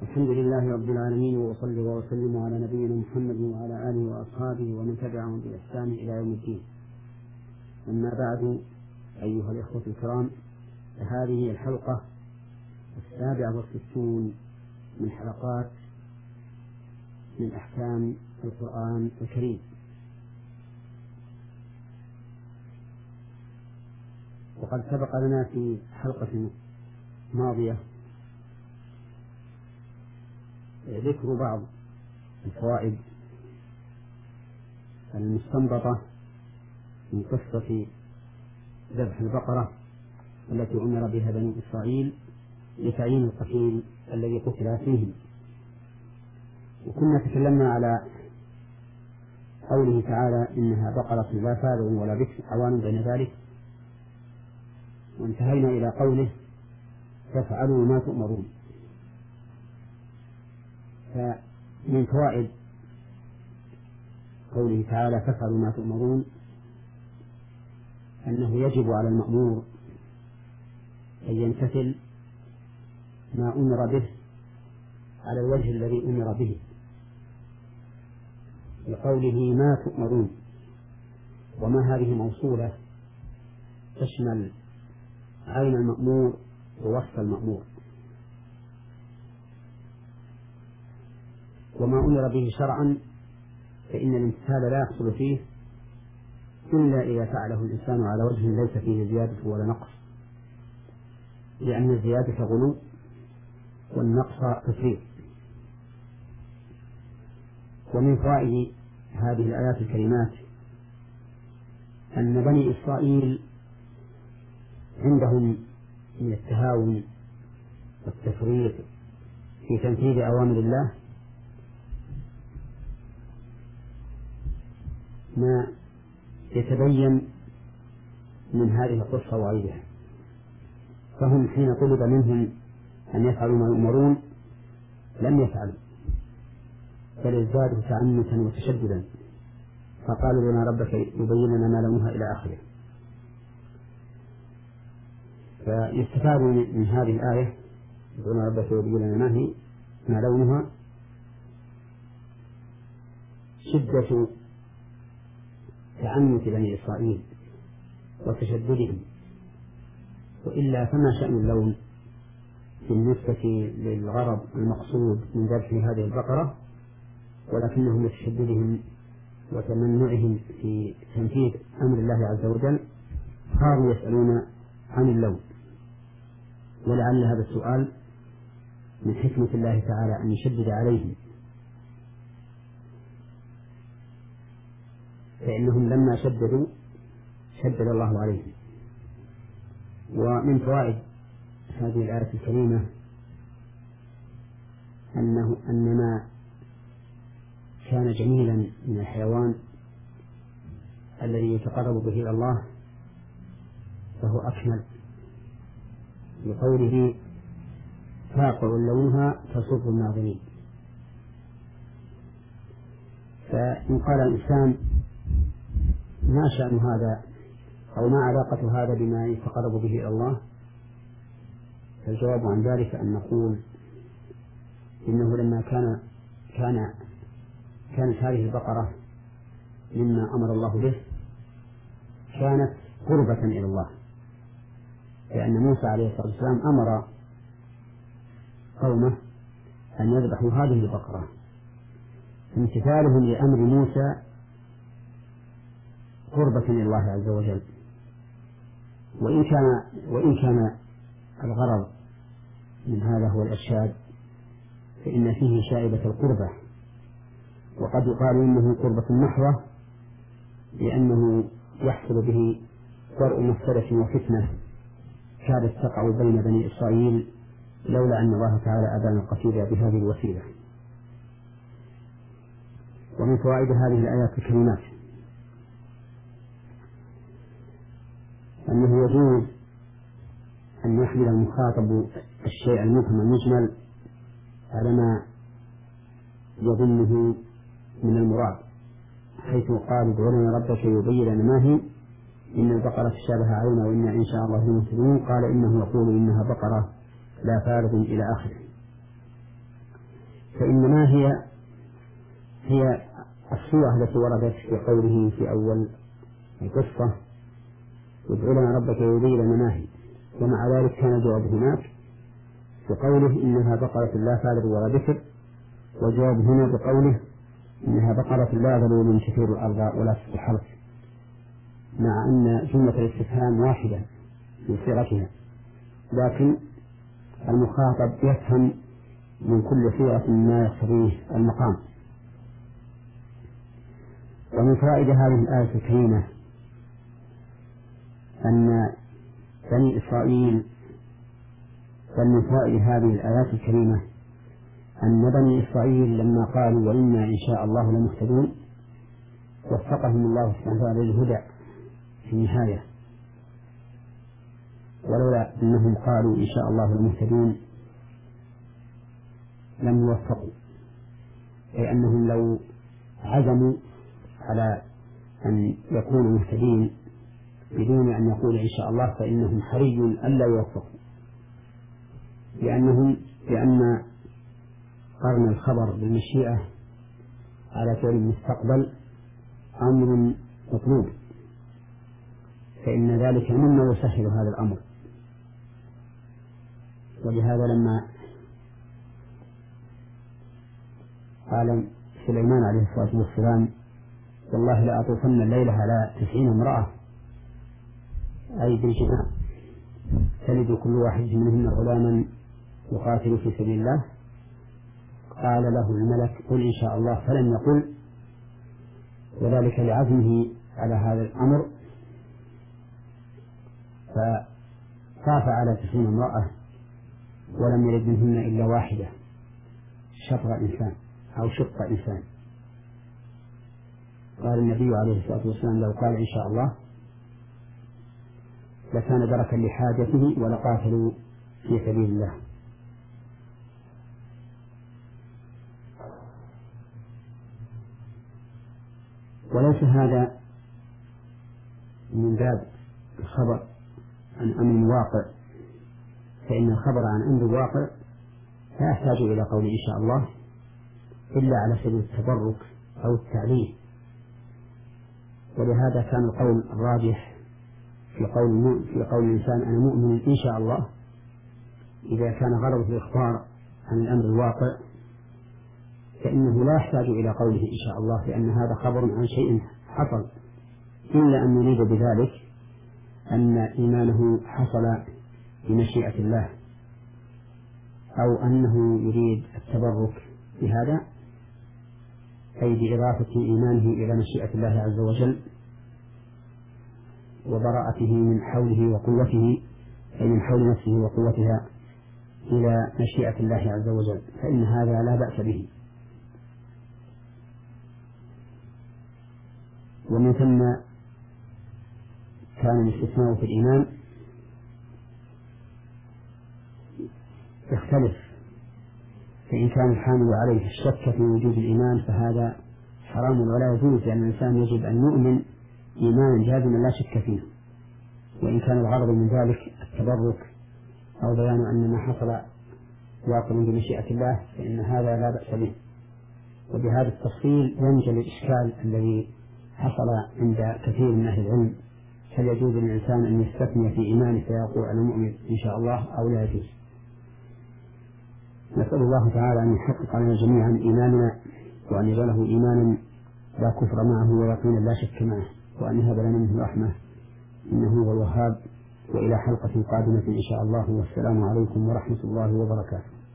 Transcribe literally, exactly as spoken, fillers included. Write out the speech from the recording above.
الحمد لله رب العالمين، وأصلي وأسلم على نبينا محمد وعلى آله وأصحابه ومن تبعهم بإحسان إلى يوم الدين. أما بعد، أيها الإخوة الكرام، فهذه الحلقة السابعة والستون من حلقات من أحكام القرآن الكريم. وقد سبق لنا في حلقة ماضية ذكر بعض الفوائد المستنبطة من قصة ذبح البقرة التي أمر بها بني إسرائيل لتعيين القتيل الذي قتل فيهم. وكنا تكلمنا على قوله تعالى: إنها بقرة لا فارغ ولا بكر عوان بين ذلك، وانتهينا إلى قوله: فافعلوا ما تؤمرون. فمن فوائد قوله تعالى فافعلوا ما تؤمرون أنه يجب على المأمور أن يمتثل ما أمر به على الوجه الذي أمر به، لقوله ما تؤمرون، وما هذه موصولة تشمل عين المأمور ووصف المأمور. وما أمر به شرعا فإن الامتثال لا يحصل فيه إلا إذا فعله الإنسان على وجه ليس فيه زيادة ولا نقص، لأن الزيادة غلو والنقص تفريط. ومن فوائد هذه الآيات الكريمات أن بني إسرائيل عندهم من التهاون والتفريط في تنفيذ أوامر الله ما يتبين من هذه القصة وغيرها. فهم حين طلب منهم أن يفعلوا ما يؤمرون لم يفعلوا، بل ازدادوا تعنتا وتشددا، فقالوا لنا ربك يبين لنا ما لونها إلى آخره. فيستفاد من هذه الآية: يقولون ربك يبين لنا ما هي ما لونها، شدة تعنت بني إسرائيل وتشددهم، وإلا فما شأن اللون بالنسبة للغرض المقصود من ذبح هذه البقرة، ولكنهم لتشددهم وتمنعهم في تنفيذ أمر الله عز وجل صاروا يسألون عن اللون. ولعل هذا السؤال من حكمة الله تعالى أن يشدد عليهم، فإنهم لما شددوا شدد الله عليهم. ومن فوائد هذه الآية الكريمة أنه أن ما كان جميلا من الحيوان الذي يتقرب به إلى الله فهو أكمل، لقوله فاقع لونها تسر الناظرين. فإن قال الإنسان ما شأن هذا أو ما علاقة هذا بما يتقرب به إلى الله، فالجواب عن ذلك أن نقول إنه لما كان كان كانت هذه البقرة مما أمر الله به كانت قربة إلى الله، لأن موسى عليه الصلاة والسلام أمر قومه أن يذبحوا هذه البقرة. امتثالهم لأمر موسى قربة إلى الله عز وجل، وإن كان وإن كان الغرض من هذا هو الإرشاد فإن فيه شائبة القربة، وقد يقال إنه قربة محضة لأنه يحصل به درء مفسدة وفتنة كادت تقع بين بني إسرائيل لولا أن الله تعالى أبان القتيل بهذه الوسيلة. ومن فوائد هذه الآيات الكريمات أنه يجوز أن يحمل المخاطب الشيء المفهم المجمل على ما يظنه من المراد، حيث قال ادع لنا ربك يبين لنا ما هي إن البقرة تشابه علينا وإنا إن شاء الله مهتدون، قال إنه يقول إنها بقرة لا فارغ إلى آخره. فإنما هي هي الصورة التي وردت في قوله في أول القصة ادع لنا ربك يبين لنا ما هي، ومع ذلك كان الجواب هناك بقوله إنها بقرة لا فارض ولا بكر، وجواب هنا بقوله إنها بقرة لا ذلول تثير الأرض ولا تسقي حرث، مع أن جملة الاستفهام واحدة في صيغتها، لكن المخاطب يفهم من كل صيغة ما يقتضيه المقام. ومن فائدة هذه الآية الكريمة أن بني إسرائيل، ومن فائدة هذه الآيات الكريمة أن بني إسرائيل لما قالوا وإنا إن شاء الله لمهتدون وفقهم الله سبحانه وتعالى للهدى في النهاية، ولولا أنهم قالوا إن شاء الله لمهتدون لم يوفقوا، أي أنهم لو عزموا على أن يكونوا مهتدين بدون أن يقولوا إن شاء الله فإنهم حري ألا يوفقوا، لأنهم لأن قرن الخبر بالمشيئة على فعل المستقبل أمر مطلوب، فإن ذلك مما يسهل هذا الأمر. ولهذا لما قال سليمان عليه الصلاة والسلام والله لأطوفن الليلة على تسعين امرأة، أي بالجماع، تلد كل واحد منهن غلاما يقاتل في سبيل الله، قال له الملك قل إن شاء الله فلم يقل، وذلك لعزمه على هذا الأمر، فطاف على تسعين امرأة ولم يلد منهن إلا واحدة، شطر إنسان أو شق إنسان. قال النبي عليه الصلاة والسلام لو قال إن شاء الله لكان دركا لحاجته ولقاتلوا في سبيل الله. وليس هذا من باب الخبر عن أمر واقع، فإن الخبر عن أمر واقع لا يحتاج إلى قول إن شاء الله إلا على سبيل التبرك أو التعليل. ولهذا كان القول الراجح في قول في قول الإنسان أنا مؤمن إن شاء الله إذا كان غرضه الإخبار عن الأمر الواقع فإنه لا يحتاج إلى قوله إن شاء الله، لأن هذا خبر عن شيء حصل، إلا أن يريد بذلك أن إيمانه حصل بمشيئة الله، أو أنه يريد التبرك بهذا، أي بإضافة إيمانه إلى مشيئة الله عز وجل وبراءته من حوله وقوته، أي من حول نفسه وقوتها إلى مشيئة الله عز وجل، فإن هذا لا بأس به. ومن ثم كان الاستثناء في الإيمان يختلف، فإن كان الحامل عليه الشك في وجود الإيمان فهذا حرام ولا يجوز، لأن الإنسان يجب أن يؤمن إيمانا جازما لا شك فيه. وإن كان الغرض من ذلك التبرك أو بيان أن ما حصل واقع بمشيئة الله فإن هذا لا بأس به. وبهذا التفصيل ينجل الإشكال الذي حصل عند كثير من أهل العلم، هل يجوز للإنسان أن يستثني في إيمانه فيقول أنا مؤمن إن شاء الله أو لا يجوز؟ نسأل الله تعالى أن يحقق علينا جميعا إيماننا، وأن يجعله إيمانا لا كفر معه ويقينا لا شك معه، وأن يهب لنا منه رحمة إنه هو الوهاب. وإلى حلقة قادمة إن شاء الله، والسلام عليكم ورحمة الله وبركاته.